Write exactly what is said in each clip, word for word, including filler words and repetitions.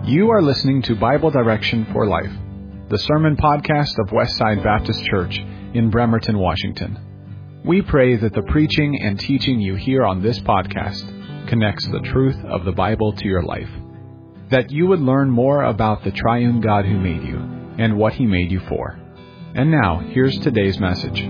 You are listening to Bible Direction for Life, the sermon podcast of Westside Baptist Church in Bremerton, Washington. We pray that the preaching and teaching you hear on this podcast connects the truth of the Bible to your life, that you would learn more about the triune God who made you and what He made you for. And now, here's today's message.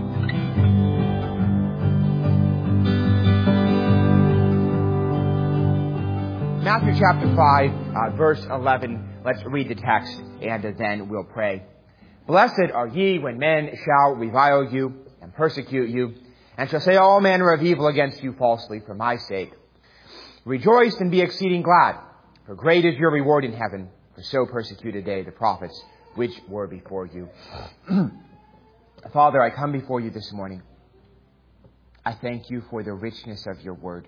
Matthew chapter five, uh, verse eleven. Let's read the text and uh, then we'll pray. Blessed are ye when men shall revile you and persecute you, and shall say all manner of evil against you falsely for my sake. Rejoice and be exceeding glad, for great is your reward in heaven, for so persecuted they the prophets which were before you. Father, I come before you this morning. I thank you for the richness of your word.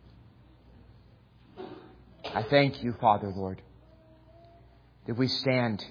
I thank you, Father, Lord, that we stand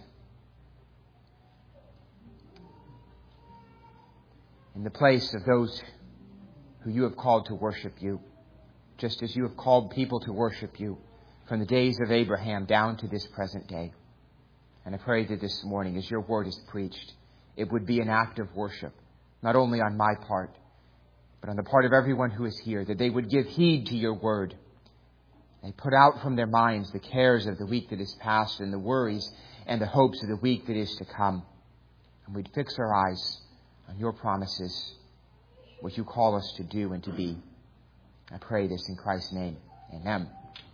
in the place of those who you have called to worship you, just as you have called people to worship you from the days of Abraham down to this present day. And I pray that this morning, as your word is preached, it would be an act of worship, not only on my part, but on the part of everyone who is here, that they would give heed to your word. They put out from their minds the cares of the week that is past and the worries and the hopes of the week that is to come. And we'd fix our eyes on your promises, what you call us to do and to be. I pray this in Christ's name. Amen.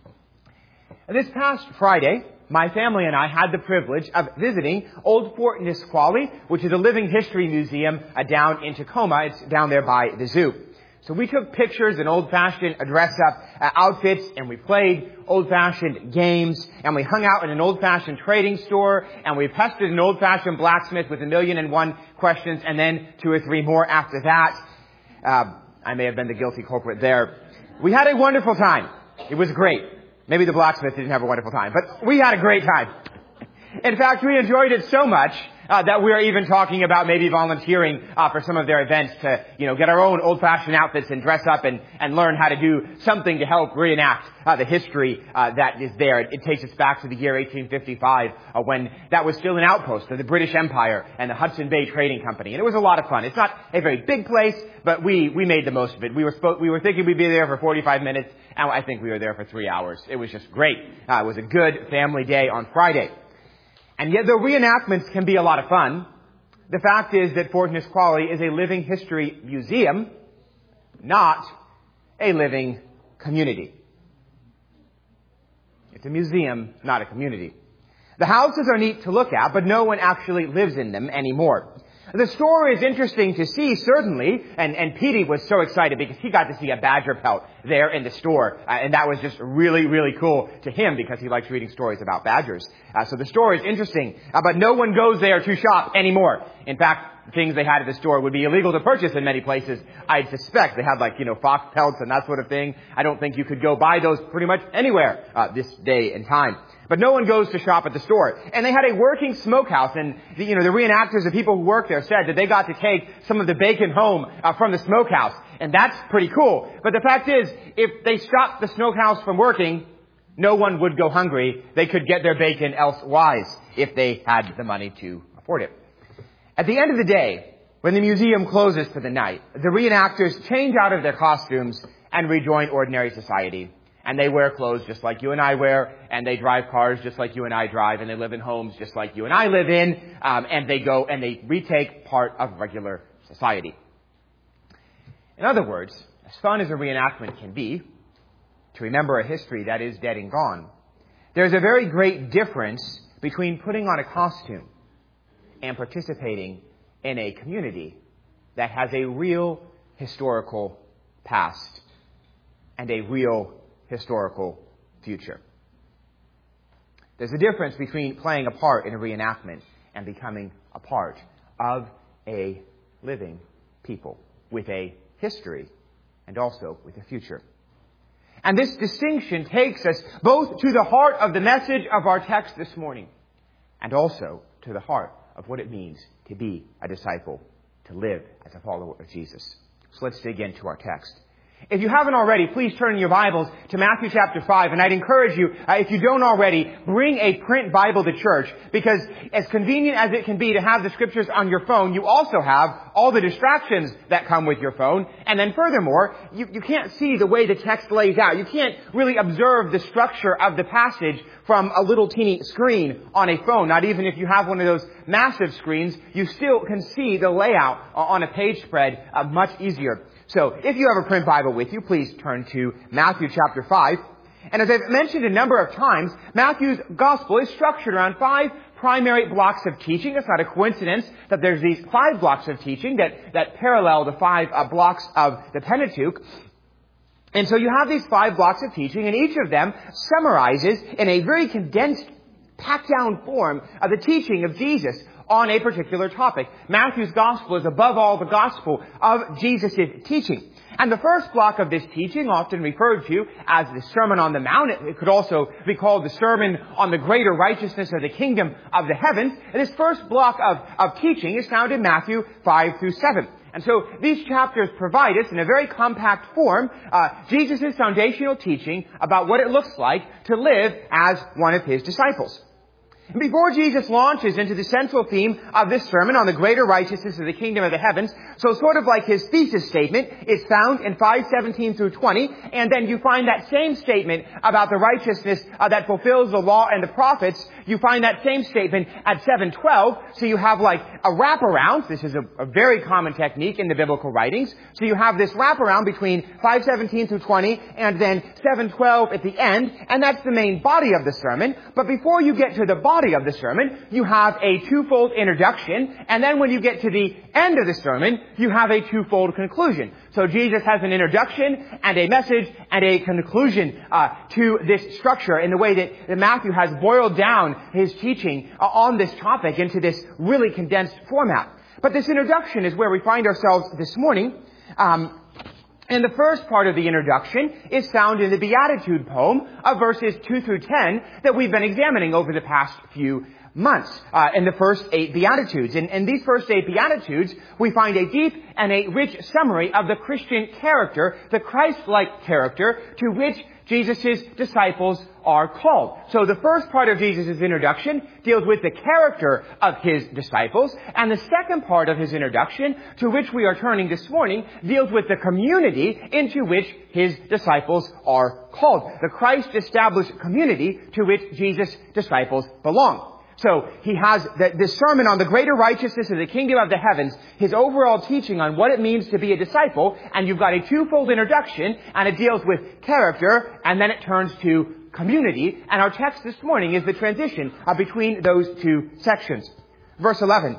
This past Friday, my family and I had the privilege of visiting Old Fort Nisqually, which is a living history museum uh, down in Tacoma. It's down there by the zoo. So we took pictures in old-fashioned dress-up uh, outfits, and we played old-fashioned games, and we hung out in an old-fashioned trading store, and we pestered an old-fashioned blacksmith with a million and one questions, and then two or three more after that. Uh, I may have been the guilty culprit there. We had a wonderful time. It was great. Maybe the blacksmith didn't have a wonderful time, but we had a great time. In fact, we enjoyed it so much Uh, that we are even talking about maybe volunteering uh, for some of their events to, you know, get our own old-fashioned outfits and dress up and, and learn how to do something to help reenact uh, the history uh, that is there. It, it takes us back to the year eighteen fifty-five uh, when that was still an outpost of the British Empire and the Hudson Bay Trading Company. And it was a lot of fun. It's not a very big place, but we, we made the most of it. We were spo- we were thinking we'd be there for forty-five minutes, and I think we were there for three hours. It was just great. Uh, it was a good family day on Friday. And yet, though reenactments can be a lot of fun, the fact is that Fort Nisqually is a living history museum, not a living community. It's a museum, not a community. The houses are neat to look at, but no one actually lives in them anymore. The store is interesting to see, certainly, and, and Petey was so excited because he got to see a badger pelt there in the store, uh, and that was just really, really cool to him because he likes reading stories about badgers. Uh, so the store is interesting, uh, but no one goes there to shop anymore. In fact, things they had at the store would be illegal to purchase in many places, I'd suspect. They had like, you know, fox pelts and that sort of thing. I don't think you could go buy those pretty much anywhere uh, this day and time. But no one goes to shop at the store. And they had a working smokehouse, and the, you know, the reenactors, the people who work there said that they got to take some of the bacon home uh, from the smokehouse. And that's pretty cool. But the fact is, if they stopped the smokehouse from working, no one would go hungry. They could get their bacon elsewise if they had the money to afford it. At the end of the day, when the museum closes for the night, the reenactors change out of their costumes and rejoin ordinary society. And they wear clothes just like you and I wear, and they drive cars just like you and I drive, and they live in homes just like you and I live in, um, and they go and they retake part of regular society. In other words, as fun as a reenactment can be, to remember a history that is dead and gone, there's a very great difference between putting on a costume and participating in a community that has a real historical past and a real historical future. There's a difference between playing a part in a reenactment and becoming a part of a living people with a history and also with a future. And this distinction takes us both to the heart of the message of our text this morning and also to the heart of what it means to be a disciple, to live as a follower of Jesus. So let's dig into our text. If you haven't already, please turn in your Bibles to Matthew chapter five, and I'd encourage you, uh, if you don't already, bring a print Bible to church, because as convenient as it can be to have the scriptures on your phone, you also have all the distractions that come with your phone, and then furthermore, you, you can't see the way the text lays out. You can't really observe the structure of the passage from a little teeny screen on a phone. Not even if you have one of those massive screens, you still can see the layout on a page spread uh, much easier. So, if you have a print Bible with you, please turn to Matthew chapter five. And as I've mentioned a number of times, Matthew's gospel is structured around five primary blocks of teaching. It's not a coincidence that there's these five blocks of teaching that, that parallel the five uh, blocks of the Pentateuch. And so you have these five blocks of teaching, and each of them summarizes in a very condensed, packed down form of the teaching of Jesus on a particular topic. Matthew's gospel is above all the gospel of Jesus' teaching. And the first block of this teaching, often referred to as the Sermon on the Mount, it could also be called the Sermon on the Greater Righteousness of the Kingdom of the Heavens. And this first block of, of teaching is found in Matthew five through seven. And so these chapters provide us in a very compact form uh, Jesus' foundational teaching about what it looks like to live as one of his disciples. And before Jesus launches into the central theme of this sermon on the greater righteousness of the kingdom of the heavens, so sort of like his thesis statement is found in five seventeen through twenty, and then you find that same statement about the righteousness uh, that fulfills the law and the prophets, you find that same statement at seven twelve, so you have like a wraparound. This is a, a very common technique in the biblical writings. So you have this wraparound between five seventeen through twenty, and then seven twelve at the end, and that's the main body of the sermon. But before you get to the body of the sermon, you have a twofold introduction, and then when you get to the end of the sermon, you have a twofold conclusion. So Jesus has an introduction and a message and a conclusion uh, to this structure in the way that, that Matthew has boiled down his teaching uh, on this topic into this really condensed format. But this introduction is where we find ourselves this morning. Um, And the first part of the introduction is found in the Beatitude poem of verses two through ten that we've been examining over the past few months, uh, in the first eight Beatitudes. And in these first eight Beatitudes, we find a deep and a rich summary of the Christian character, the Christ-like character to which Jesus' disciples are called. So the first part of Jesus' introduction deals with the character of his disciples, and the second part of his introduction, to which we are turning this morning, deals with the community into which his disciples are called. The Christ-established community to which Jesus' disciples belong. So he has the, this sermon on the greater righteousness of the kingdom of the heavens, his overall teaching on what it means to be a disciple, and you've got a twofold introduction, and it deals with character, and then it turns to community, and our text this morning is the transition uh, between those two sections. Verse eleven,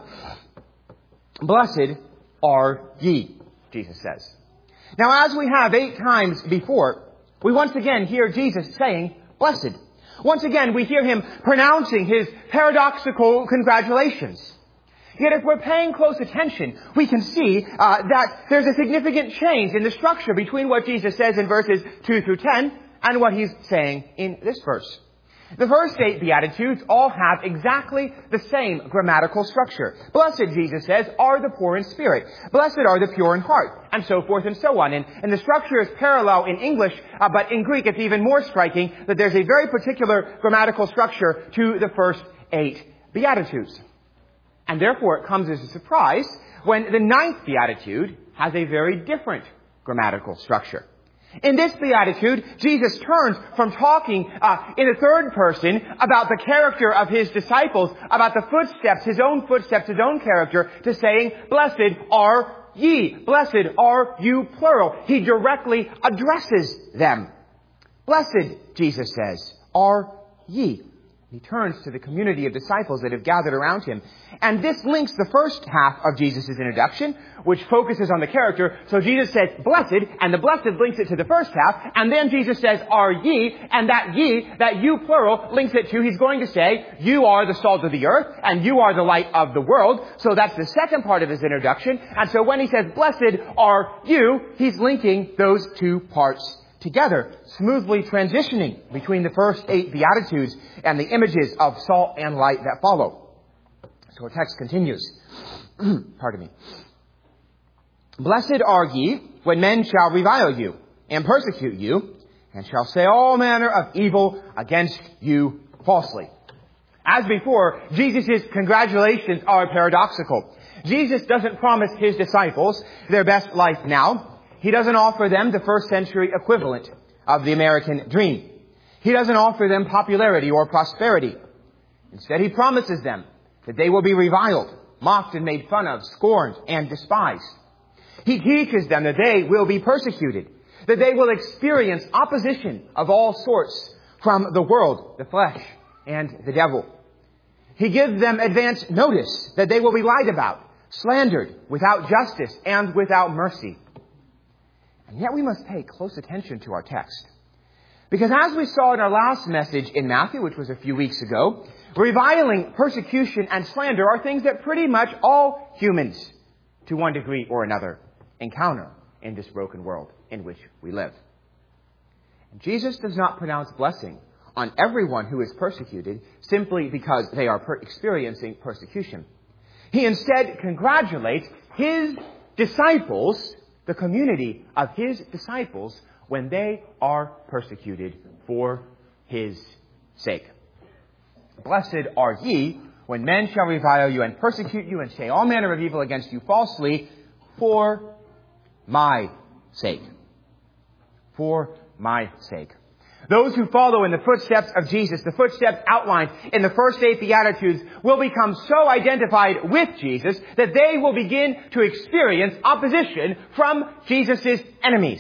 "Blessed are ye," Jesus says. Now, as we have eight times before, we once again hear Jesus saying, "Blessed." Once again, we hear him pronouncing his paradoxical congratulations. Yet if we're paying close attention, we can see uh, that there's a significant change in the structure between what Jesus says in verses two through ten and what he's saying in this verse. The first eight Beatitudes all have exactly the same grammatical structure. Blessed, Jesus says, are the poor in spirit. Blessed are the pure in heart. And so forth and so on. And, and the structure is parallel in English, uh, but in Greek it's even more striking that there's a very particular grammatical structure to the first eight Beatitudes. And therefore it comes as a surprise when the ninth Beatitude has a very different grammatical structure. In this Beatitude, Jesus turns from talking uh, in the third person about the character of his disciples, about the footsteps, his own footsteps, his own character, to saying, "Blessed are ye." Blessed are you, plural. He directly addresses them. "Blessed," Jesus says, "are ye." He turns to the community of disciples that have gathered around him. And this links the first half of Jesus' introduction, which focuses on the character. So Jesus says, "Blessed," and the blessed links it to the first half. And then Jesus says, "Are ye," and that ye, that you plural, links it to, he's going to say, "You are the salt of the earth, and you are the light of the world." So that's the second part of his introduction. And so when he says, "Blessed are you," he's linking those two parts together, smoothly transitioning between the first eight Beatitudes and the images of salt and light that follow. So our text continues. Pardon me. "Blessed are ye when men shall revile you, and persecute you, and shall say all manner of evil against you falsely. As before, Jesus' congratulations are paradoxical. Jesus doesn't promise his disciples their best life now. He doesn't offer them the first century equivalent of the American dream. He doesn't offer them popularity or prosperity. Instead, he promises them that they will be reviled, mocked and made fun of, scorned and despised. He teaches them that they will be persecuted, that they will experience opposition of all sorts from the world, the flesh, and the devil. He gives them advance notice that they will be lied about, slandered, without justice, and without mercy. And yet we must pay close attention to our text. Because as we saw in our last message in Matthew, which was a few weeks ago, reviling, persecution, and slander are things that pretty much all humans, to one degree or another, encounter in this broken world in which we live. And Jesus does not pronounce blessing on everyone who is persecuted simply because they are per- experiencing persecution. He instead congratulates his disciples, the community of his disciples, when they are persecuted for his sake. Blessed are ye when men shall revile you and persecute you and say all manner of evil against you falsely for my sake. For my sake. Those who follow in the footsteps of Jesus, the footsteps outlined in the first eight Beatitudes, will become so identified with Jesus that they will begin to experience opposition from Jesus' enemies.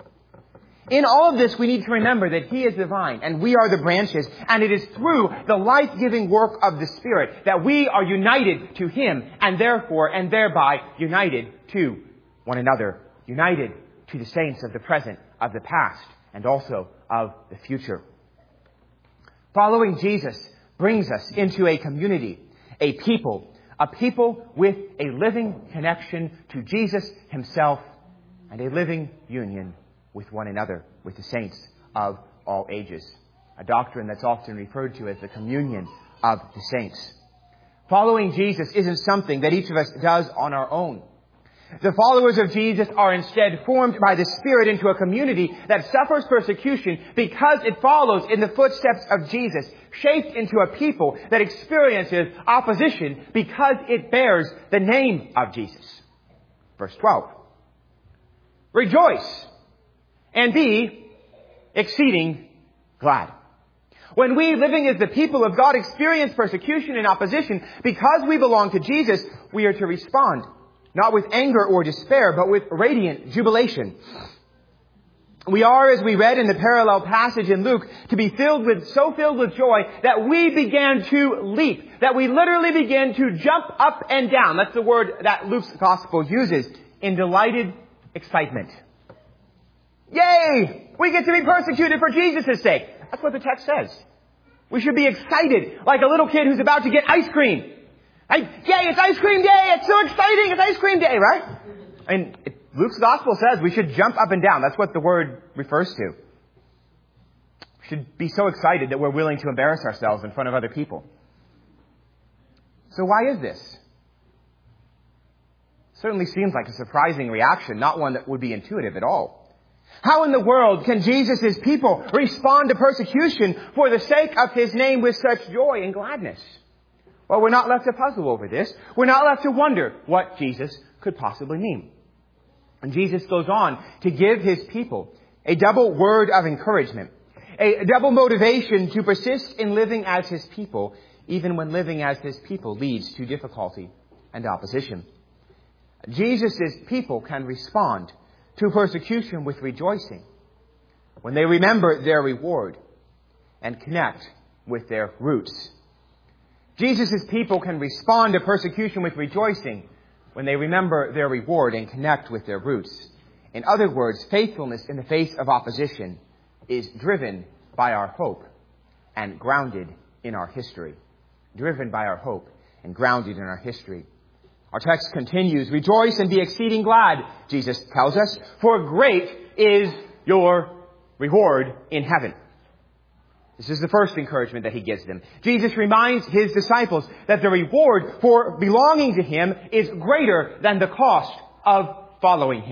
In all of this, we need to remember that he is the vine and we are the branches, and it is through the life-giving work of the Spirit that we are united to him, and therefore, and thereby, united to one another, united to the saints of the present, of the past, and also of the future. Following Jesus brings us into a community, a people, a people with a living connection to Jesus himself and a living union with one another, with the saints of all ages. A doctrine that's often referred to as the communion of the saints. Following Jesus isn't something that each of us does on our own. The followers of Jesus are instead formed by the Spirit into a community that suffers persecution because it follows in the footsteps of Jesus, shaped into a people that experiences opposition because it bears the name of Jesus. Verse twelve. Rejoice and be exceeding glad. When we, living as the people of God, experience persecution and opposition because we belong to Jesus, we are to respond. Not with anger or despair, but with radiant jubilation. We are, as we read in the parallel passage in Luke, to be filled with, so filled with joy that we began to leap, that we literally began to jump up and down. That's the word that Luke's gospel uses, in delighted excitement. Yay! We get to be persecuted for Jesus' sake. That's what the text says. We should be excited, like a little kid who's about to get ice cream. I, yay, it's ice cream day! It's so exciting! It's ice cream day, right? And it, Luke's gospel says we should jump up and down. That's what the word refers to. We should be so excited that we're willing to embarrass ourselves in front of other people. So why is this? Certainly seems like a surprising reaction, not one that would be intuitive at all. How in the world can Jesus' people respond to persecution for the sake of his name with such joy and gladness? Well, we're not left to puzzle over this. We're not left to wonder what Jesus could possibly mean. And Jesus goes on to give his people a double word of encouragement, a double motivation to persist in living as his people, even when living as his people leads to difficulty and opposition. Jesus' people can respond to persecution with rejoicing when they remember their reward and connect with their roots. Jesus' people can respond to persecution with rejoicing when they remember their reward and connect with their roots. In other words, faithfulness in the face of opposition is driven by our hope and grounded in our history. Driven by our hope and grounded in our history. Our text continues, rejoice and be exceeding glad, Jesus tells us, for great is your reward in heaven. This is the first encouragement that he gives them. Jesus reminds his disciples that the reward for belonging to him is greater than the cost of following him.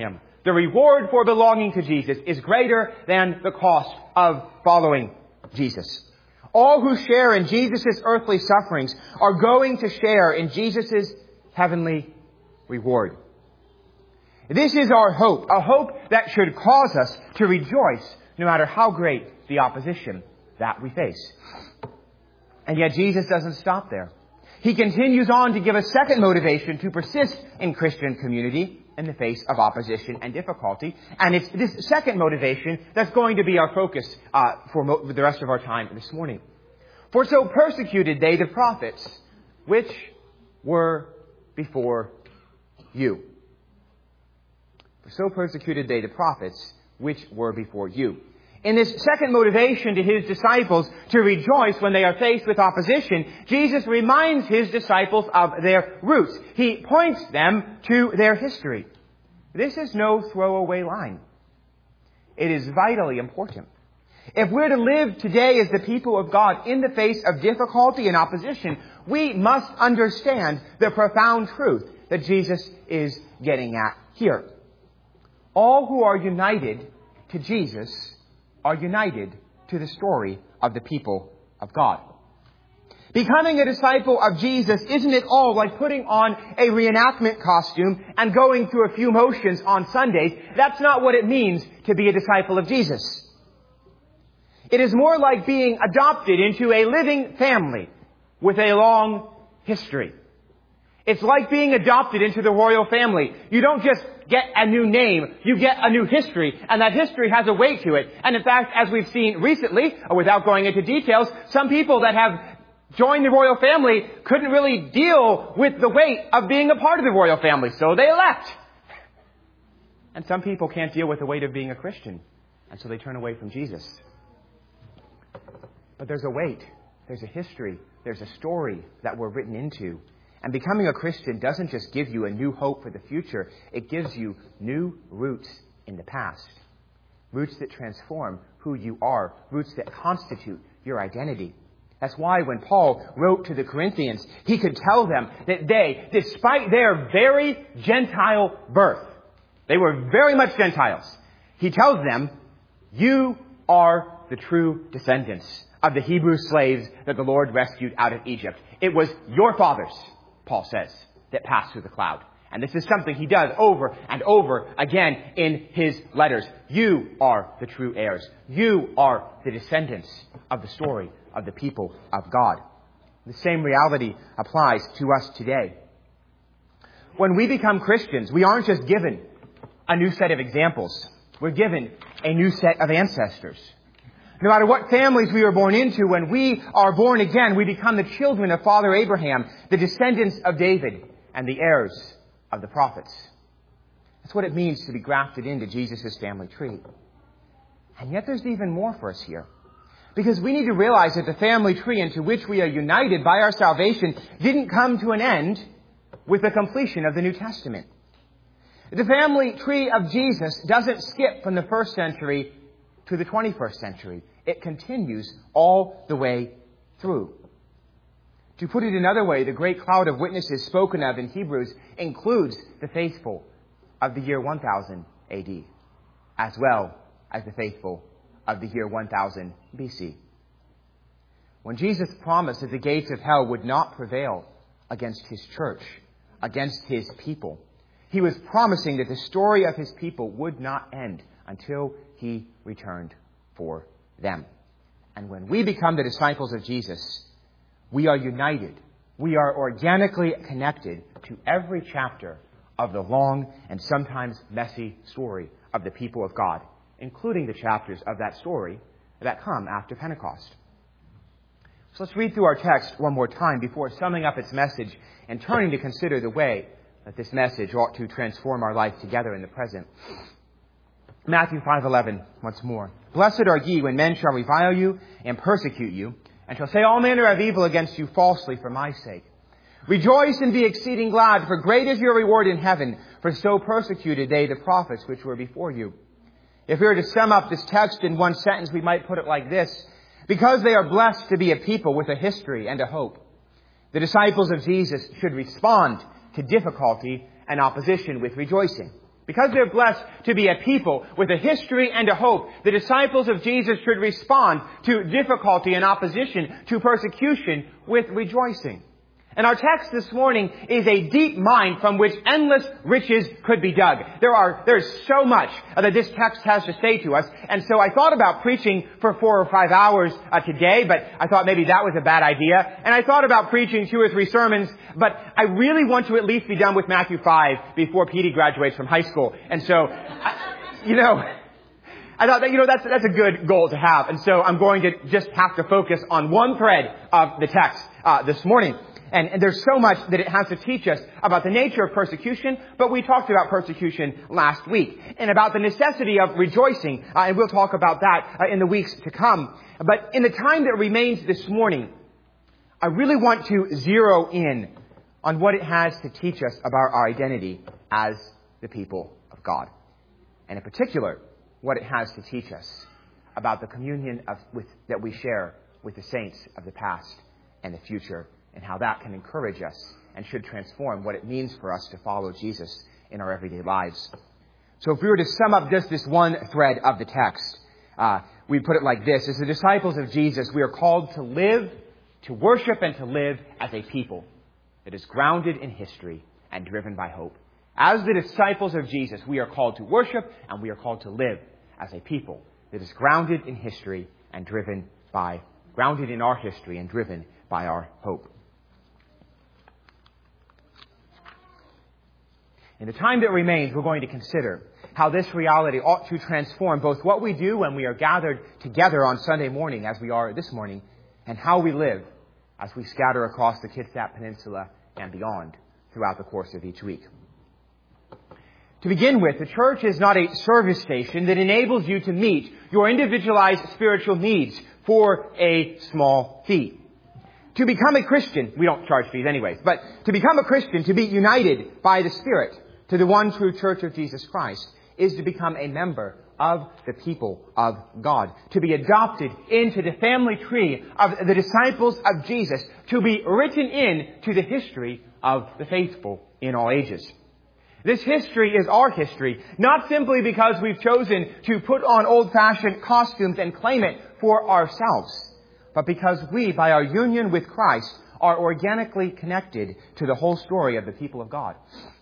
The reward for belonging to Jesus is greater than the cost of following Jesus. All who share in Jesus' earthly sufferings are going to share in Jesus' heavenly reward. This is our hope, a hope that should cause us to rejoice no matter how great the opposition that we face. And yet Jesus doesn't stop there. He continues on to give a second motivation to persist in Christian community in the face of opposition and difficulty. And it's this second motivation that's going to be our focus uh, for mo- the rest of our time this morning. For so persecuted they the prophets, which were before you. For so persecuted they the prophets, which were before you. In this second motivation to his disciples to rejoice when they are faced with opposition, Jesus reminds his disciples of their roots. He points them to their history. This is no throwaway line. It is vitally important. If we're to live today as the people of God in the face of difficulty and opposition, we must understand the profound truth that Jesus is getting at here. All who are united to Jesus are united to the story of the people of God. Becoming a disciple of Jesus isn't at all like putting on a reenactment costume and going through a few motions on Sundays. That's not what it means to be a disciple of Jesus. It is more like being adopted into a living family with a long history. It's like being adopted into the royal family. You don't just get a new name, you get a new history, and that history has a weight to it. And in fact, as we've seen recently, without going into details, some people that have joined the royal family couldn't really deal with the weight of being a part of the royal family, so they left. And some people can't deal with the weight of being a Christian, and so they turn away from Jesus. But there's a weight, there's a history, there's a story that we're written into. And becoming a Christian doesn't just give you a new hope for the future. It gives you new roots in the past. Roots that transform who you are. Roots that constitute your identity. That's why when Paul wrote to the Corinthians, he could tell them that they, despite their very Gentile birth, they were very much Gentiles. He tells them, you are the true descendants of the Hebrew slaves that the Lord rescued out of Egypt. It was your fathers, Paul says, that passed through the cloud. And this is something he does over and over again in his letters. You are the true heirs. You are the descendants of the story of the people of God. The same reality applies to us today. When we become Christians, we aren't just given a new set of examples. We're given a new set of ancestors. No matter what families we were born into, when we are born again, we become the children of Father Abraham, the descendants of David, and the heirs of the prophets. That's what it means to be grafted into Jesus' family tree. And yet there's even more for us here. Because we need to realize that the family tree into which we are united by our salvation didn't come to an end with the completion of the New Testament. The family tree of Jesus doesn't skip from the first century to the twenty-first century. It continues all the way through. To put it another way, the great cloud of witnesses spoken of in Hebrews includes the faithful of the year one thousand A D, as well as the faithful of the year one thousand B C. When Jesus promised that the gates of hell would not prevail against his church, against his people, he was promising that the story of his people would not end until he returned for them. And when we become the disciples of Jesus, we are united. We are organically connected to every chapter of the long and sometimes messy story of the people of God, including the chapters of that story that come after Pentecost. So let's read through our text one more time before summing up its message and turning to consider the way that this message ought to transform our life together in the present. Matthew five eleven, once more. Blessed are ye when men shall revile you and persecute you, and shall say all manner of evil against you falsely for my sake. Rejoice and be exceeding glad, for great is your reward in heaven, for so persecuted they the prophets which were before you. If we were to sum up this text in one sentence, we might put it like this. Because they are blessed to be a people with a history and a hope, the disciples of Jesus should respond to difficulty and opposition with rejoicing. Because they're blessed to be a people with a history and a hope, the disciples of Jesus should respond to difficulty and opposition, to persecution, with rejoicing. And our text this morning is a deep mine from which endless riches could be dug. There are, there's so much that this text has to say to us. And so I thought about preaching for four or five hours uh, today, but I thought maybe that was a bad idea. And I thought about preaching two or three sermons, but I really want to at least be done with Matthew five before Petey graduates from high school. And so, I, you know, I thought that, you know, that's, that's a good goal to have. And so I'm going to just have to focus on one thread of the text uh, this morning. And, and there's so much that it has to teach us about the nature of persecution, but we talked about persecution last week, and about the necessity of rejoicing, uh, and we'll talk about that uh, in the weeks to come. But in the time that remains this morning, I really want to zero in on what it has to teach us about our identity as the people of God. And in particular, what it has to teach us about the communion of, with, that we share with the saints of the past and the future, and how that can encourage us and should transform what it means for us to follow Jesus in our everyday lives. So if we were to sum up just this one thread of the text, uh, we put it like this. As the disciples of Jesus, we are called to live, to worship, and to live as a people that is grounded in history and driven by hope. As the disciples of Jesus, we are called to worship, and we are called to live as a people that is grounded in history and driven by, grounded in our history and driven by our hope. In the time that remains, we're going to consider how this reality ought to transform both what we do when we are gathered together on Sunday morning, as we are this morning, and how we live as we scatter across the Kitsap Peninsula and beyond throughout the course of each week. To begin with, the church is not a service station that enables you to meet your individualized spiritual needs for a small fee. To become a Christian, we don't charge fees anyways, but to become a Christian, to be united by the Spirit to the one true Church of Jesus Christ, is to become a member of the people of God, to be adopted into the family tree of the disciples of Jesus, to be written in to the history of the faithful in all ages. This history is our history, not simply because we've chosen to put on old-fashioned costumes and claim it for ourselves, but because we, by our union with Christ, are organically connected to the whole story of the people of God.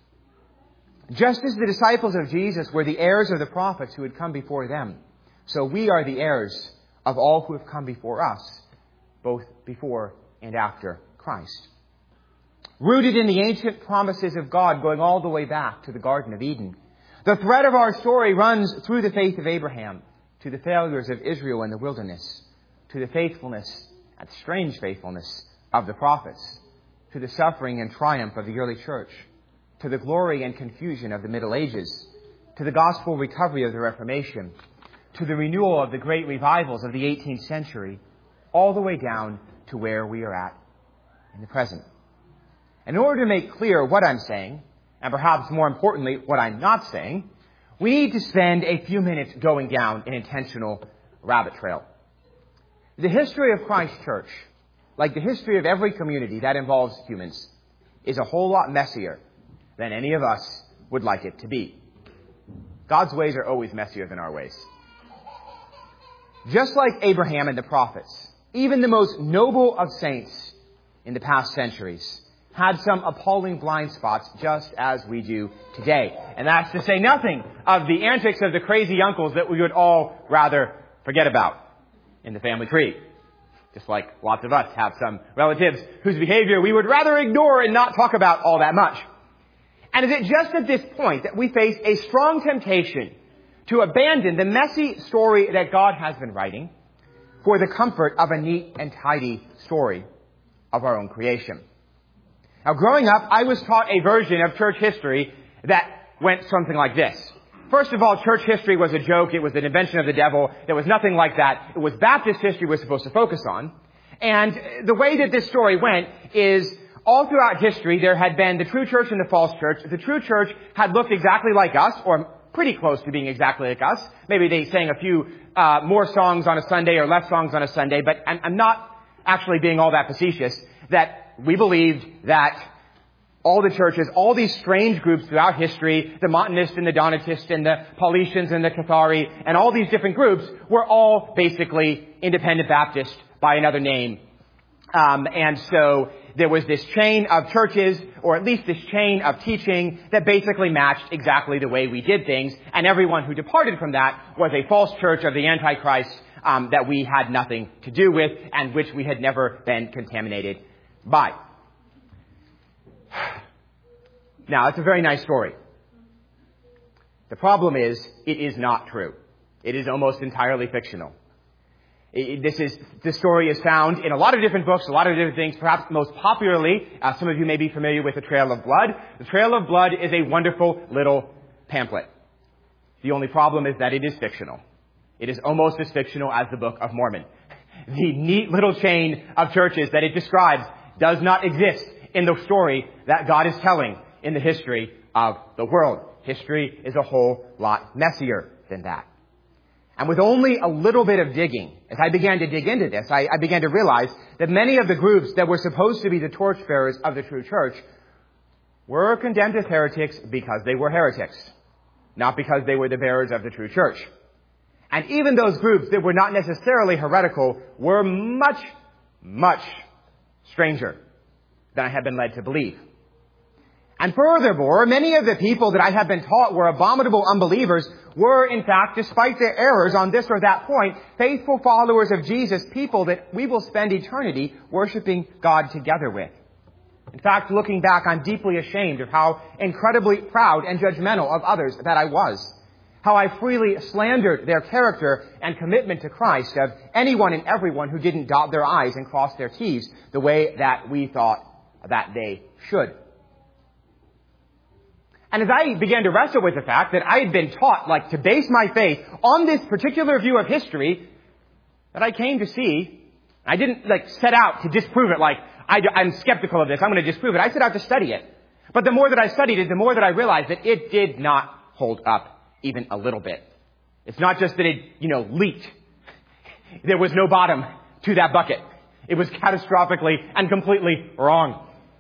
Just as the disciples of Jesus were the heirs of the prophets who had come before them, so we are the heirs of all who have come before us, both before and after Christ. Rooted in the ancient promises of God going all the way back to the Garden of Eden, the thread of our story runs through the faith of Abraham, to the failures of Israel in the wilderness, to the faithfulness and strange faithfulness of the prophets, to the suffering and triumph of the early church, to the glory and confusion of the Middle Ages, to the gospel recovery of the Reformation, to the renewal of the great revivals of the eighteenth century, all the way down to where we are at in the present. In order to make clear what I'm saying, and perhaps more importantly, what I'm not saying, we need to spend a few minutes going down an intentional rabbit trail. The history of Christ Church, like the history of every community that involves humans, is a whole lot messier than any of us would like it to be. God's ways are always messier than our ways. Just like Abraham and the prophets, even the most noble of saints in the past centuries had some appalling blind spots, just as we do today. And that's to say nothing of the antics of the crazy uncles that we would all rather forget about in the family tree. Just like lots of us have some relatives whose behavior we would rather ignore and not talk about all that much. And is it just at this point that we face a strong temptation to abandon the messy story that God has been writing for the comfort of a neat and tidy story of our own creation? Now, growing up, I was taught a version of church history that went something like this. First of all, church history was a joke. It was an invention of the devil. There was nothing like that. It was Baptist history we're supposed to focus on. And the way that this story went is all throughout history, there had been the true church and the false church. The true church had looked exactly like us, or pretty close to being exactly like us. Maybe they sang a few uh, more songs on a Sunday or less songs on a Sunday, but I'm, I'm not actually being all that facetious, that we believed that all the churches, all these strange groups throughout history, the Montanists and the Donatists and the Paulicians and the Cathari, and all these different groups were all basically independent Baptist by another name. Um, and so there was this chain of churches, or at least this chain of teaching, that basically matched exactly the way we did things, and everyone who departed from that was a false church of the Antichrist um, that we had nothing to do with, and which we had never been contaminated by. Now, it's a very nice story. The problem is, it is not true. It is almost entirely fictional. It, this is, this story is found in a lot of different books, a lot of different things. Perhaps most popularly, uh, some of you may be familiar with The Trail of Blood. The Trail of Blood is a wonderful little pamphlet. The only problem is that it is fictional. It is almost as fictional as the Book of Mormon. The neat little chain of churches that it describes does not exist in the story that God is telling in the history of the world. History is a whole lot messier than that. And with only a little bit of digging, as I began to dig into this, I, I began to realize that many of the groups that were supposed to be the torchbearers of the true church were condemned as heretics because they were heretics, not because they were the bearers of the true church. And even those groups that were not necessarily heretical were much, much stranger than I had been led to believe. And furthermore, many of the people that I had been taught were abominable unbelievers were, in fact, despite their errors on this or that point, faithful followers of Jesus, people that we will spend eternity worshiping God together with. In fact, looking back, I'm deeply ashamed of how incredibly proud and judgmental of others that I was. How I freely slandered their character and commitment to Christ of anyone and everyone who didn't dot their I's and cross their T's the way that we thought that they should. And as I began to wrestle with the fact that I had been taught, like, to base my faith on this particular view of history, that I came to see, I didn't, like, set out to disprove it, like, I, I'm skeptical of this, I'm going to disprove it. I set out to study it. But the more that I studied it, the more that I realized that it did not hold up even a little bit. It's not just that it, you know, leaked. There was no bottom to that bucket. It was catastrophically and completely wrong.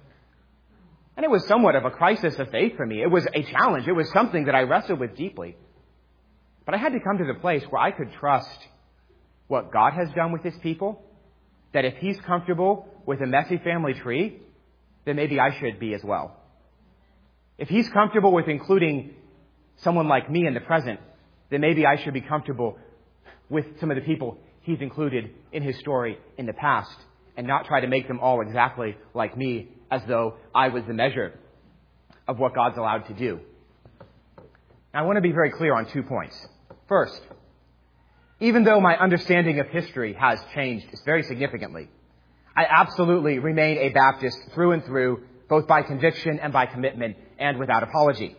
And it was somewhat of a crisis of faith for me. It was a challenge. It was something that I wrestled with deeply. But I had to come to the place where I could trust what God has done with His people, that if He's comfortable with a messy family tree, then maybe I should be as well. If He's comfortable with including someone like me in the present, then maybe I should be comfortable with some of the people He's included in His story in the past, and not try to make them all exactly like me, as though I was the measure of what God's allowed to do. Now, I want to be very clear on two points. First, even though my understanding of history has changed very significantly, I absolutely remain a Baptist through and through, both by conviction and by commitment, and without apology.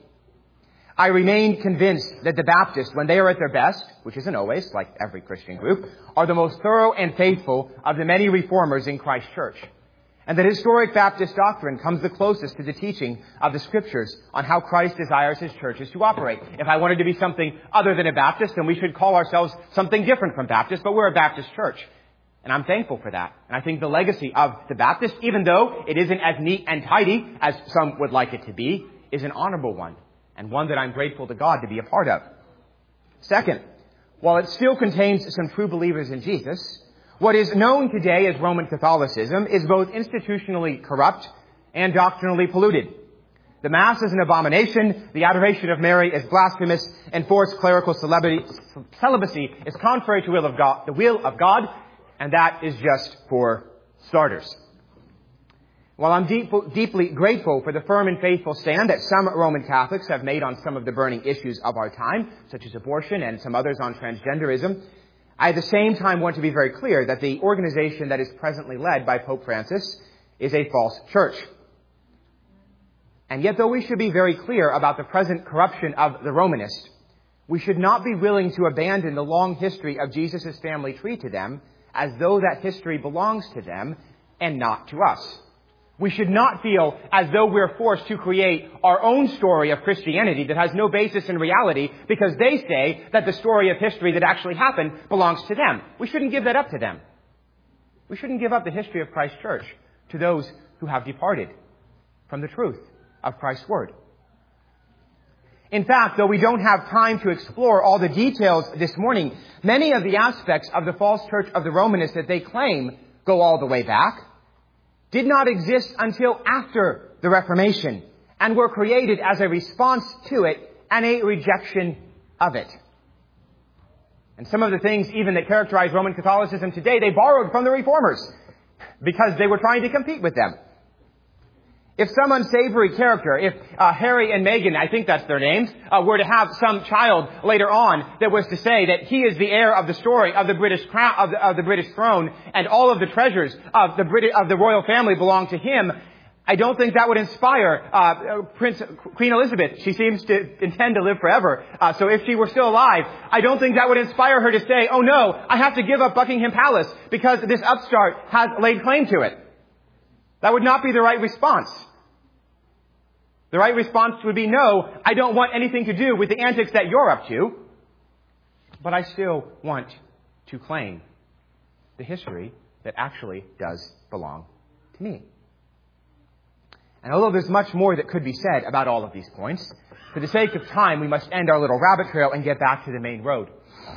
I remain convinced that the Baptists, when they are at their best, which isn't always, like every Christian group, are the most thorough and faithful of the many reformers in Christ's church. And that historic Baptist doctrine comes the closest to the teaching of the Scriptures on how Christ desires His churches to operate. If I wanted to be something other than a Baptist, then we should call ourselves something different from Baptist, but we're a Baptist church. And I'm thankful for that. And I think the legacy of the Baptist, even though it isn't as neat and tidy as some would like it to be, is an honorable one, and one that I'm grateful to God to be a part of. Second, while it still contains some true believers in Jesus, what is known today as Roman Catholicism is both institutionally corrupt and doctrinally polluted. The Mass is an abomination, the adoration of Mary is blasphemous, and forced clerical celibacy is contrary to will of God, the will of God, and that is just for starters. While I'm deep, deeply grateful for the firm and faithful stand that some Roman Catholics have made on some of the burning issues of our time, such as abortion and some others on transgenderism, I at the same time want to be very clear that the organization that is presently led by Pope Francis is a false church. And yet, though we should be very clear about the present corruption of the Romanist, we should not be willing to abandon the long history of Jesus' family tree to them as though that history belongs to them and not to us. We should not feel as though we're forced to create our own story of Christianity that has no basis in reality because they say that the story of history that actually happened belongs to them. We shouldn't give that up to them. We shouldn't give up the history of Christ's church to those who have departed from the truth of Christ's Word. In fact, though we don't have time to explore all the details this morning, many of the aspects of the false church of the Romanists that they claim go all the way back did not exist until after the Reformation and were created as a response to it and a rejection of it. And some of the things even that characterize Roman Catholicism today, they borrowed from the Reformers because they were trying to compete with them. If some unsavory character, if uh, Harry and Meghan, I think that's their names, uh, were to have some child later on that was to say that he is the heir of the story of the British crown, of the, of the British throne, and all of the treasures of the British, of the royal family belong to him, I don't think that would inspire uh, Prince Queen Elizabeth. She seems to intend to live forever. Uh, so if she were still alive, I don't think that would inspire her to say, "Oh no, I have to give up Buckingham Palace because this upstart has laid claim to it." That would not be the right response. The right response would be, "No, I don't want anything to do with the antics that you're up to, but I still want to claim the history that actually does belong to me." And although there's much more that could be said about all of these points, for the sake of time, we must end our little rabbit trail and get back to the main road.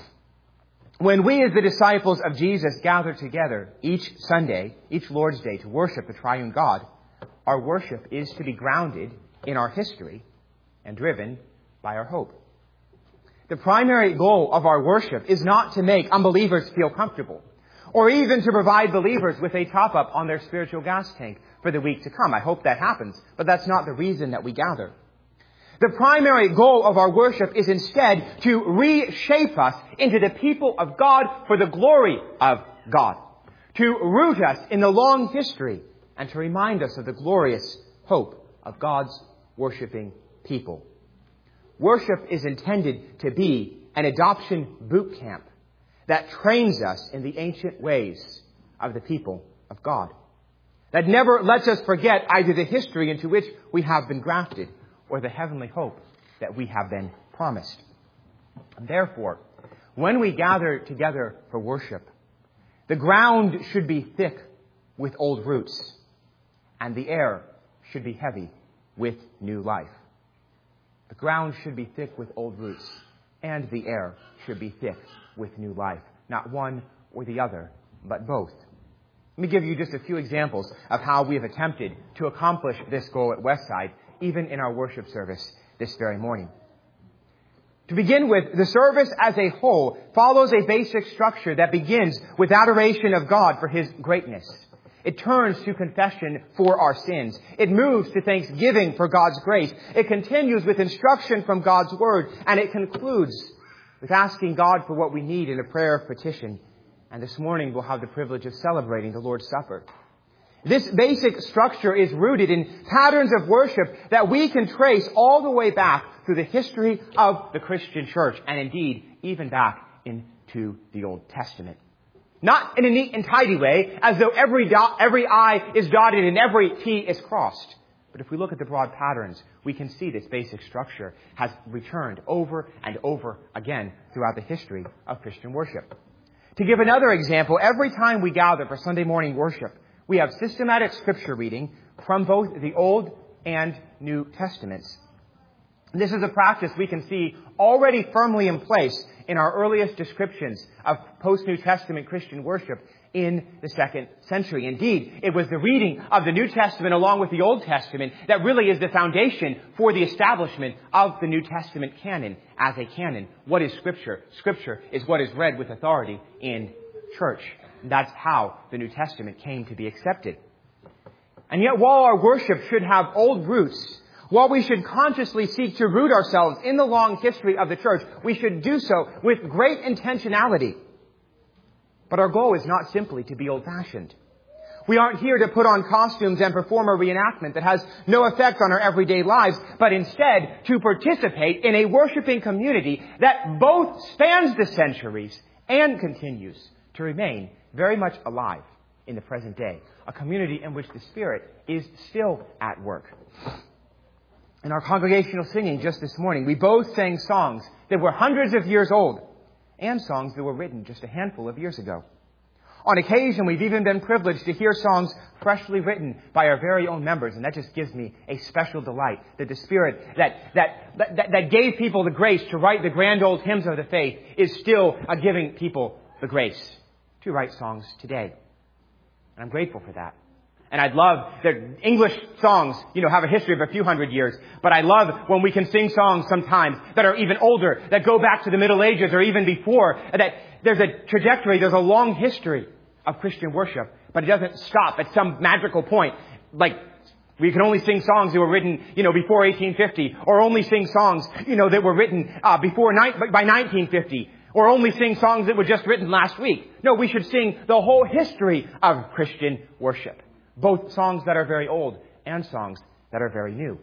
When we as the disciples of Jesus gather together each Sunday, each Lord's Day, to worship the triune God, our worship is to be grounded in our history and driven by our hope. The primary goal of our worship is not to make unbelievers feel comfortable, or even to provide believers with a top-up on their spiritual gas tank for the week to come. I hope that happens, but that's not the reason that we gather. The primary goal of our worship is instead to reshape us into the people of God for the glory of God, to root us in the long history, and to remind us of the glorious hope of God's worshiping people. Worship is intended to be an adoption boot camp that trains us in the ancient ways of the people of God, that never lets us forget either the history into which we have been grafted or the heavenly hope that we have been promised. And therefore, when we gather together for worship, the ground should be thick with old roots, and the air should be heavy with new life. The ground should be thick with old roots, and the air should be thick with new life. Not one or the other, but both. Let me give you just a few examples of how we have attempted to accomplish this goal at Westside, even in our worship service this very morning. To begin with, the service as a whole follows a basic structure that begins with adoration of God for His greatness. It turns to confession for our sins. It moves to thanksgiving for God's grace. It continues with instruction from God's Word. And it concludes with asking God for what we need in a prayer of petition. And this morning we'll have the privilege of celebrating the Lord's Supper. This basic structure is rooted in patterns of worship that we can trace all the way back through the history of the Christian church, and indeed even back into the Old Testament. Not in a neat and tidy way, as though every dot, every I is dotted and every T is crossed. But if we look at the broad patterns, we can see this basic structure has returned over and over again throughout the history of Christian worship. To give another example, every time we gather for Sunday morning worship, we have systematic scripture reading from both the Old and New Testaments. This is a practice we can see already firmly in place in our earliest descriptions of post-New Testament Christian worship in the second century. Indeed, it was the reading of the New Testament along with the Old Testament that really is the foundation for the establishment of the New Testament canon as a canon. What is Scripture? Scripture is what is read with authority in church. That's how the New Testament came to be accepted. And yet, while our worship should have old roots, while we should consciously seek to root ourselves in the long history of the church, we should do so with great intentionality. But our goal is not simply to be old-fashioned. We aren't here to put on costumes and perform a reenactment that has no effect on our everyday lives, but instead to participate in a worshiping community that both spans the centuries and continues to remain very much alive in the present day. A community in which the Spirit is still at work. In our congregational singing just this morning, we both sang songs that were hundreds of years old and songs that were written just a handful of years ago. On occasion, we've even been privileged to hear songs freshly written by our very own members, and that just gives me a special delight that the Spirit that, that, that, that gave people the grace to write the grand old hymns of the faith is still uh, giving people the grace to write songs today. And I'm grateful for that. And I'd love that English songs, you know, have a history of a few hundred years. But I love when we can sing songs sometimes that are even older, that go back to the Middle Ages or even before, that there's a trajectory, there's a long history of Christian worship, but it doesn't stop at some magical point. Like, we can only sing songs that were written, you know, before eighteen fifty, or only sing songs, you know, that were written uh, before ni- by nineteen fifty, or only sing songs that were just written last week. No, we should sing the whole history of Christian worship. Both songs that are very old and songs that are very new.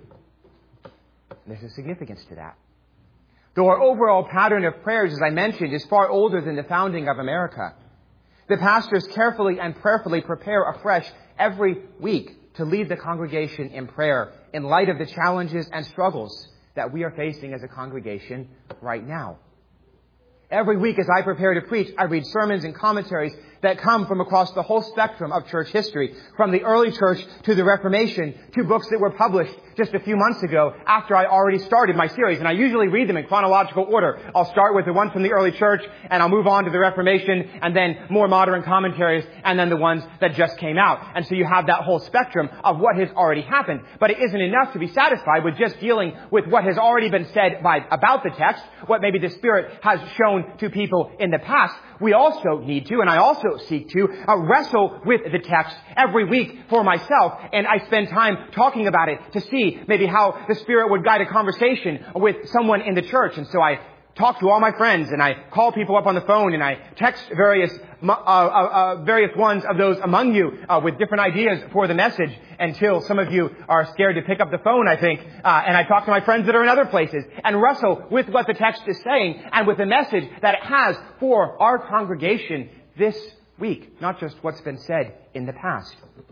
There's a significance to that. Though our overall pattern of prayers, as I mentioned, is far older than the founding of America, the pastors carefully and prayerfully prepare afresh every week to lead the congregation in prayer in light of the challenges and struggles that we are facing as a congregation right now. Every week as I prepare to preach, I read sermons and commentaries that come from across the whole spectrum of church history, from the early church to the Reformation, to books that were published just a few months ago after I already started my series. And I usually read them in chronological order. I'll start with the one from the early church, and I'll move on to the Reformation, and then more modern commentaries, and then the ones that just came out. And so you have that whole spectrum of what has already happened. But it isn't enough to be satisfied with just dealing with what has already been said by about the text, what maybe the Spirit has shown to people in the past. We also need to, and I also seek to, uh, wrestle with the text every week for myself. And I spend time talking about it to see maybe how the Spirit would guide a conversation with someone in the church. And so I talk to all my friends, and I call people up on the phone, and I text various uh, uh, uh, various ones of those among you uh, with different ideas for the message, until some of you are scared to pick up the phone, I think. Uh, and I talk to my friends that are in other places and wrestle with what the text is saying and with the message that it has for our congregation this week, not just what's been said in the past.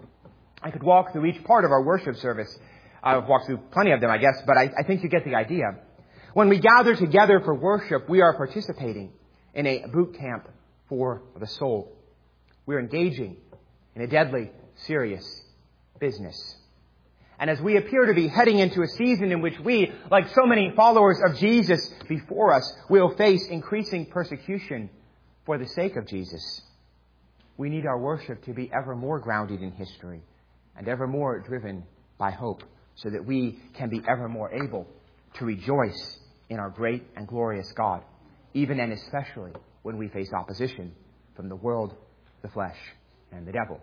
I could walk through each part of our worship service. I've walked through plenty of them, I guess, but I, I think you get the idea. When we gather together for worship, we are participating in a boot camp for the soul. We're engaging in a deadly, serious business. And as we appear to be heading into a season in which we, like so many followers of Jesus before us, will face increasing persecution for the sake of Jesus, we need our worship to be ever more grounded in history and ever more driven by hope, so that we can be ever more able to rejoice in our great and glorious God, even and especially when we face opposition from the world, the flesh, and the devil.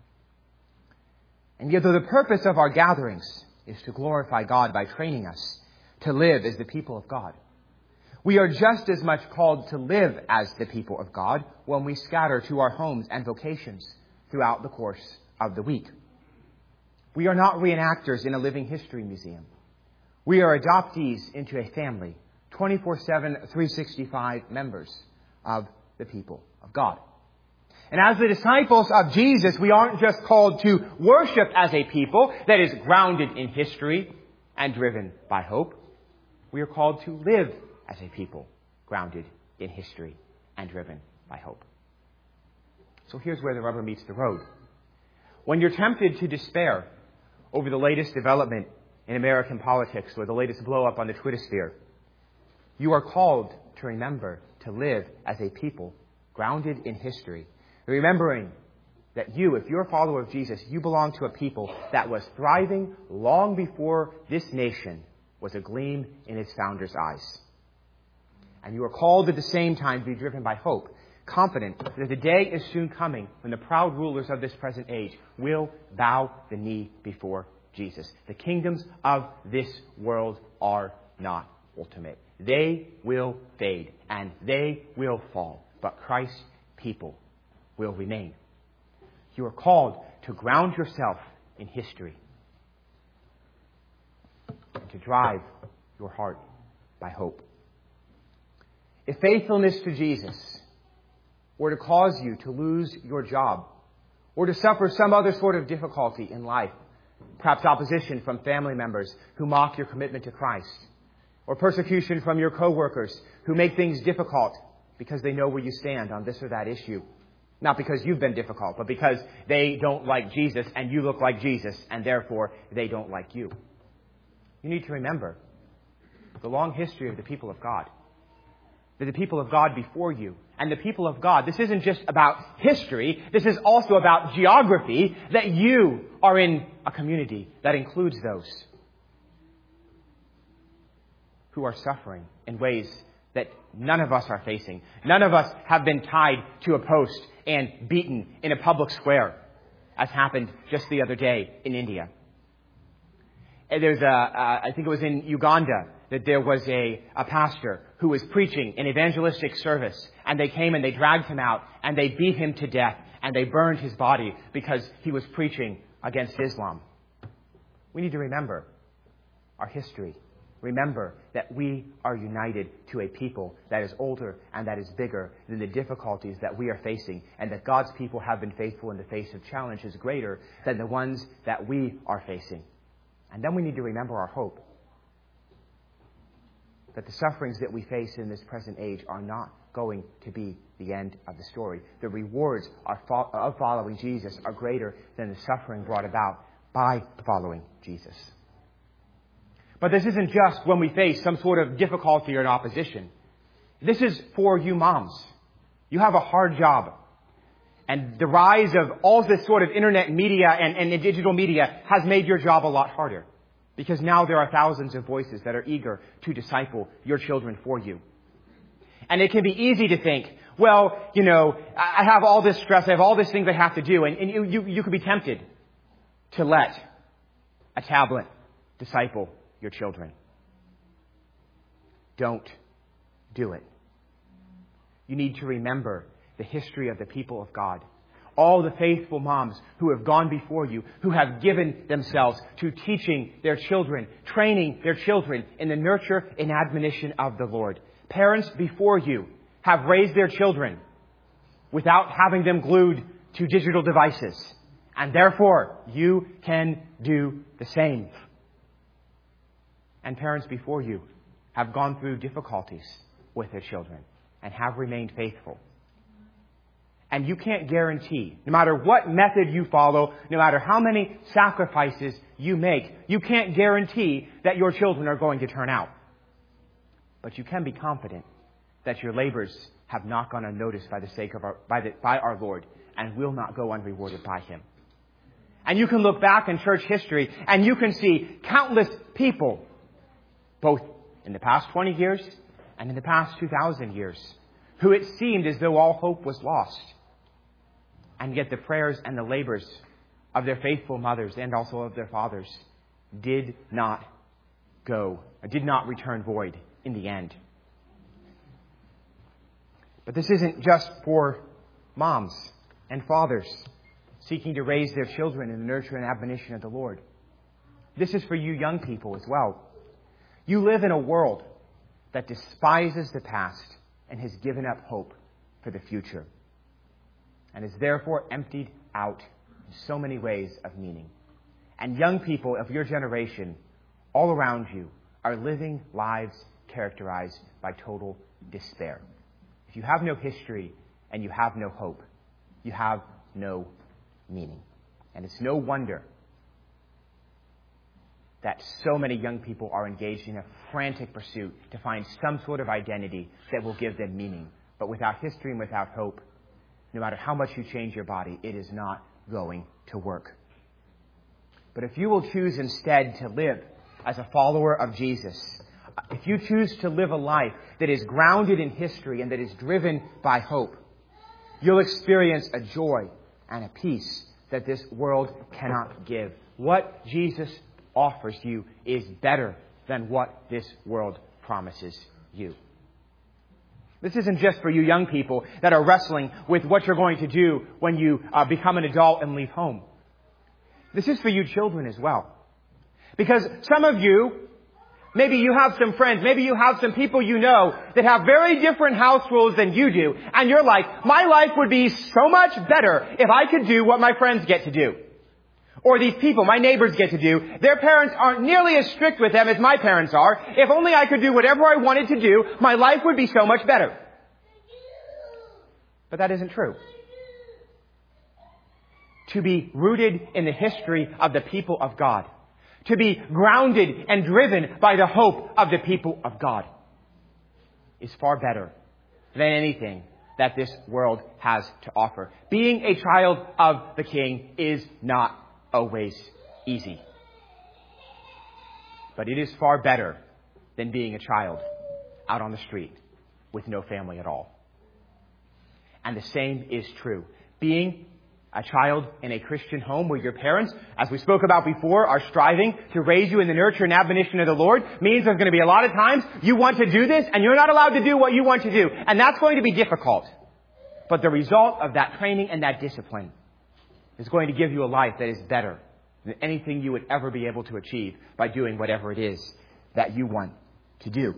And yet, though the purpose of our gatherings is to glorify God by training us to live as the people of God, we are just as much called to live as the people of God when we scatter to our homes and vocations throughout the course of the week. We are not reenactors in a living history museum. We are adoptees into a family, twenty-four seven, three sixty-five members of the people of God. And as the disciples of Jesus, we aren't just called to worship as a people that is grounded in history and driven by hope. We are called to live as a people grounded in history and driven by hope. So here's where the rubber meets the road. When you're tempted to despair over the latest development in American politics or the latest blow-up on the Twittersphere, you are called to remember to live as a people grounded in history, remembering that you, if you're a follower of Jesus, you belong to a people that was thriving long before this nation was a gleam in its founder's eyes. And you are called at the same time to be driven by hope, confident that the day is soon coming when the proud rulers of this present age will bow the knee before Jesus. The kingdoms of this world are not ultimate. They will fade and they will fall, but Christ's people will remain. You are called to ground yourself in history and to drive your heart by hope. If faithfulness to Jesus were to cause you to lose your job or to suffer some other sort of difficulty in life, perhaps opposition from family members who mock your commitment to Christ, or persecution from your co-workers who make things difficult because they know where you stand on this or that issue, Not because you've been difficult, but because they don't like Jesus and you look like Jesus, and therefore they don't like you. You need to remember the long history of the people of God. That the people of God before you and the people of God, this isn't just about history, this is also about geography, that you are in a community that includes those who are suffering in ways that none of us are facing. None of us have been tied to a post and beaten in a public square, as happened just the other day in India. And there's a, uh, I think it was in Uganda, that there was a, a pastor who was preaching an evangelistic service, and they came and they dragged him out and they beat him to death and they burned his body because he was preaching against Islam. We need to remember our history. Remember that we are united to a people that is older and that is bigger than the difficulties that we are facing, and that God's people have been faithful in the face of challenges greater than the ones that we are facing. And then we need to remember our hope. That the sufferings that we face in this present age are not going to be the end of the story. The rewards are fo- of following Jesus are greater than the suffering brought about by following Jesus. But this isn't just when we face some sort of difficulty or an opposition. This is for you moms. You have a hard job. And the rise of all this sort of internet media and, and digital media has made your job a lot harder. Because now there are thousands of voices that are eager to disciple your children for you. And it can be easy to think, well, you know, I have all this stress, I have all these things I have to do, and, and you, you, you could be tempted to let a tablet disciple your children. Don't do it. You need to remember the history of the people of God. All the faithful moms who have gone before you, who have given themselves to teaching their children, training their children in the nurture and admonition of the Lord. Parents before you have raised their children without having them glued to digital devices. And therefore, you can do the same. And parents before you have gone through difficulties with their children and have remained faithful. And you can't guarantee, no matter what method you follow, no matter how many sacrifices you make, you can't guarantee that your children are going to turn out. But you can be confident that your labors have not gone unnoticed by the sake of our, by, the, by our Lord, and will not go unrewarded by Him. And you can look back in church history and you can see countless people, both in the past twenty years and in the past two thousand years, who it seemed as though all hope was lost. And yet the prayers and the labors of their faithful mothers and also of their fathers did not go, did not return void in the end. But this isn't just for moms and fathers seeking to raise their children in the nurture and admonition of the Lord. This is for you young people as well. You live in a world that despises the past and has given up hope for the future, and is therefore emptied out in so many ways of meaning. And young people of your generation all around you are living lives characterized by total despair. If you have no history and you have no hope, you have no meaning. And it's no wonder that so many young people are engaged in a frantic pursuit to find some sort of identity that will give them meaning. But without history and without hope, no matter how much you change your body, it is not going to work. But if you will choose instead to live as a follower of Jesus, if you choose to live a life that is grounded in history and that is driven by hope, you'll experience a joy and a peace that this world cannot give. What Jesus offers you is better than what this world promises you. This isn't just for you young people that are wrestling with what you're going to do when you uh, become an adult and leave home. This is for you children as well. Because some of you, maybe you have some friends, maybe you have some people you know that have very different house rules than you do. And you're like, my life would be so much better if I could do what my friends get to do. Or these people, my neighbors get to do. Their parents aren't nearly as strict with them as my parents are. If only I could do whatever I wanted to do, my life would be so much better. But that isn't true. to be rooted in the history of the people of God, to be grounded and driven by the hope of the people of God, is far better than anything that this world has to offer. Being a child of the King is not always easy. But it is far better than being a child out on the street with no family at all. And the same is true. Being a child in a Christian home where your parents, as we spoke about before, are striving to raise you in the nurture and admonition of the Lord means there's going to be a lot of times you want to do this and you're not allowed to do what you want to do. And that's going to be difficult. But the result of that training and that discipline is going to give you a life that is better than anything you would ever be able to achieve by doing whatever it is that you want to do.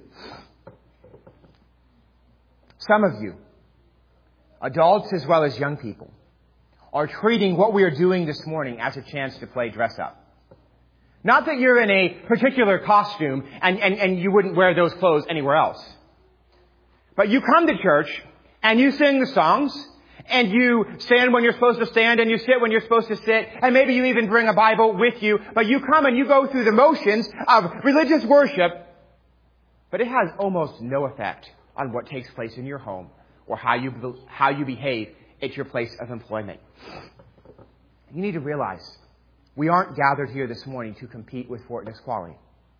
Some of you, adults as well as young people, are treating what we are doing this morning as a chance to play dress up. Not that you're in a particular costume and, and, and you wouldn't wear those clothes anywhere else. But you come to church and you sing the songs and you stand when you're supposed to stand and you sit when you're supposed to sit and maybe you even bring a Bible with you. But you come and you go through the motions of religious worship, but it has almost no effect on what takes place in your home or how you, how you behave at your place of employment. You need to realize we aren't gathered here this morning to compete with Fort Nisqually.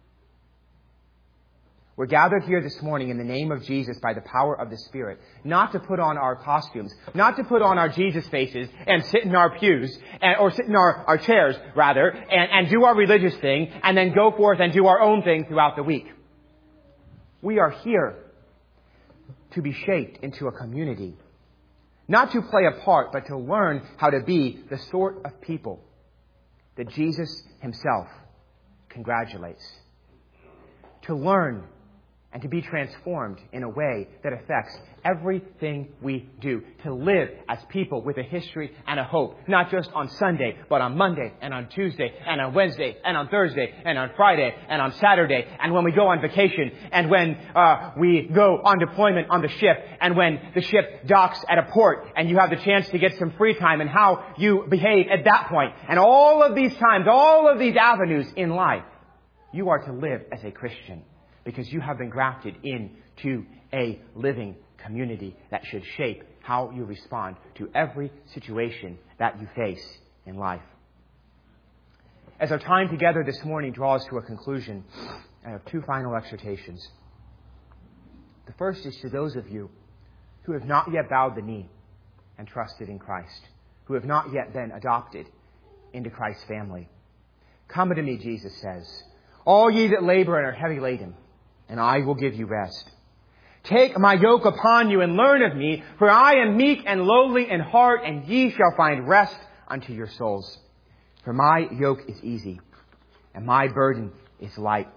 We're gathered here this morning in the name of Jesus by the power of the Spirit, not to put on our costumes, not to put on our Jesus faces and sit in our pews, and, or sit in our, our chairs, rather, and, and do our religious thing, and then go forth and do our own thing throughout the week. We are here to be shaped into a community. Not to play a part, but to learn how to be the sort of people that Jesus himself congratulates. To learn and to be transformed in a way that affects everything we do. To live as people with a history and a hope, not just on Sunday, but on Monday and on Tuesday and on Wednesday and on Thursday and on Friday and on Saturday and when we go on vacation and when uh, we go on deployment on the ship and when the ship docks at a port and you have the chance to get some free time and how you behave at that point. And all of these times, all of these avenues in life, you are to live as a Christian because you have been grafted into a living community that should shape how you respond to every situation that you face in life. As our time together this morning draws to a conclusion, I have two final exhortations. The first is to those of you who have not yet bowed the knee and trusted in Christ, who have not yet been adopted into Christ's family. Come unto me, Jesus says, all ye that labor and are heavy laden, and I will give you rest. Take my yoke upon you and learn of me, for I am meek and lowly in heart, and ye shall find rest unto your souls. For my yoke is easy, and my burden is light.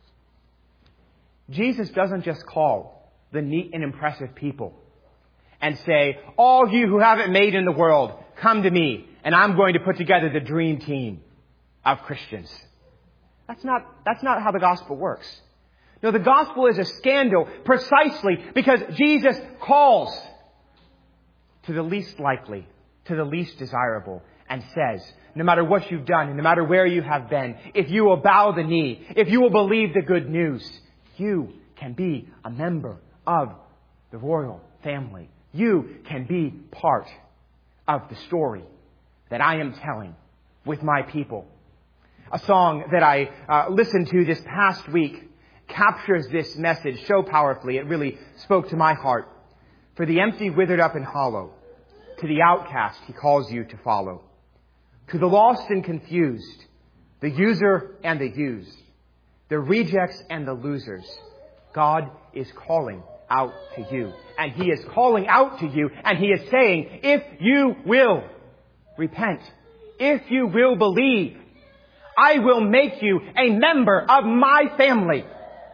Jesus doesn't just call the neat and impressive people and say, all you who have it made in the world, come to me, and I'm going to put together the dream team of Christians. That's not, that's not how the gospel works. No, the gospel is a scandal precisely because Jesus calls to the least likely, to the least desirable, and says, no matter what you've done, and no matter where you have been, if you will bow the knee, if you will believe the good news, you can be a member of the royal family. You can be part of the story that I am telling with my people. A song that I uh, listened to this past week captures this message so powerfully. It really spoke to my heart. For the empty, withered up and hollow, to the outcast he calls you to follow. To the lost and confused, the user and the used, the rejects and the losers, God is calling out to you. And he is calling out to you and he is saying, if you will repent, if you will believe, I will make you a member of my family.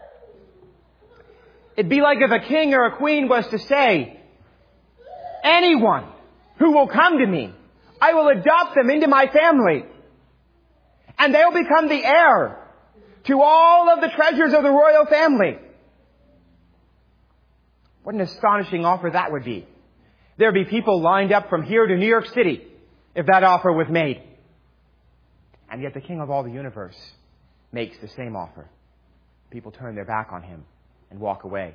It'd be like if a king or a queen was to say, anyone who will come to me, I will adopt them into my family. And they'll become the heir to all of the treasures of the royal family. What an astonishing offer that would be. There'd be people lined up from here to New York City if that offer was made. And yet the King of all the universe makes the same offer. People turn their back on him and walk away.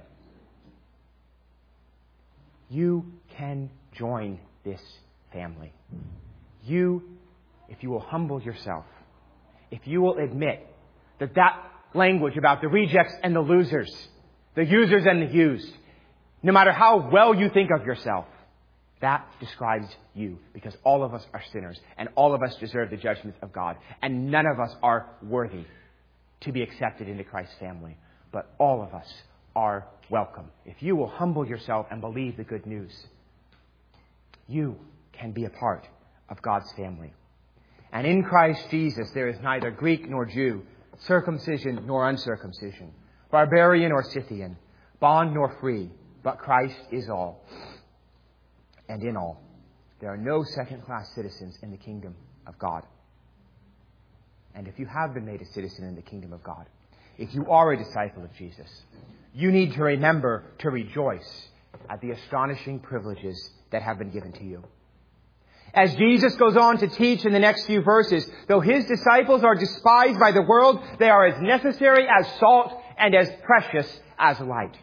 You can join this family. You, if you will humble yourself, if you will admit that that language about the rejects and the losers, the users and the used, no matter how well you think of yourself, that describes you, because all of us are sinners and all of us deserve the judgments of God, and none of us are worthy to be accepted into Christ's family, but all of us are welcome. If you will humble yourself and believe the good news, you can be a part of God's family. And in Christ Jesus there is neither Greek nor Jew, circumcision nor uncircumcision, barbarian or Scythian, bond nor free, but Christ is all. And in all, there are no second-class citizens in the kingdom of God. And if you have been made a citizen in the kingdom of God, if you are a disciple of Jesus, you need to remember to rejoice at the astonishing privileges that have been given to you. As Jesus goes on to teach in the next few verses, though his disciples are despised by the world, they are as necessary as salt and as precious as light.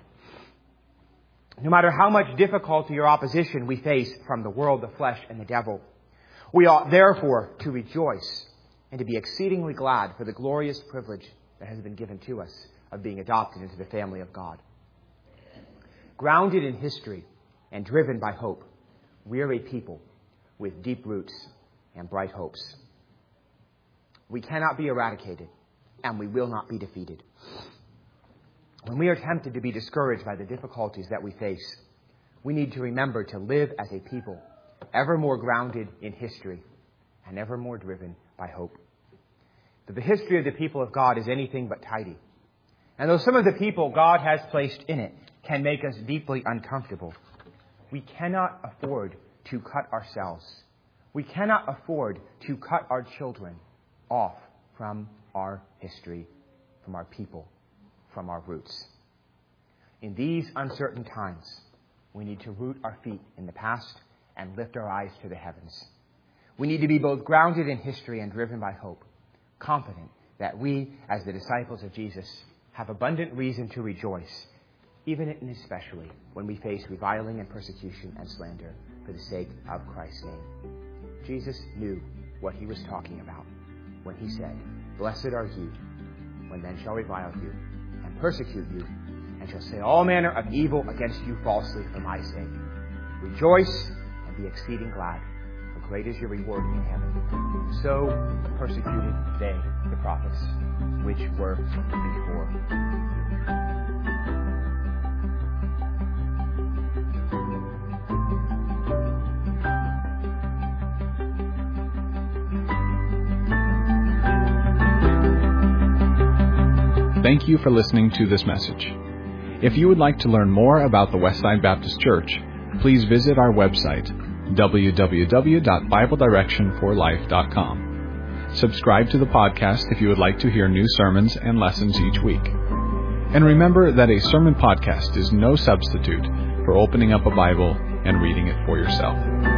No matter how much difficulty or opposition we face from the world, the flesh, and the devil, we ought therefore to rejoice and to be exceedingly glad for the glorious privilege that has been given to us of being adopted into the family of God. Grounded in history and driven by hope, we are a people with deep roots and bright hopes. We cannot be eradicated, and we will not be defeated. When we are tempted to be discouraged by the difficulties that we face, we need to remember to live as a people ever more grounded in history and ever more driven by hope. That the history of the people of God is anything but tidy. And though some of the people God has placed in it can make us deeply uncomfortable, we cannot afford to cut ourselves. We cannot afford to cut our children off from our history, from our people, from our roots. In these uncertain times, we need to root our feet in the past and lift our eyes to the heavens. We need to be both grounded in history and driven by hope, confident that we, as the disciples of Jesus, have abundant reason to rejoice, even and especially when we face reviling and persecution and slander for the sake of Christ's name. Jesus knew what he was talking about when he said, "Blessed are you when men shall revile you and persecute you, and shall say all manner of evil against you falsely for my sake. Rejoice and be exceeding glad, for great is your reward in heaven. So persecuted they the prophets, which were before you." Thank you for listening to this message. If you would like to learn more about the Westside Baptist Church, please visit our website, w w w dot bible direction for life dot com. Subscribe to the podcast if you would like to hear new sermons and lessons each week. And remember that a sermon podcast is no substitute for opening up a Bible and reading it for yourself.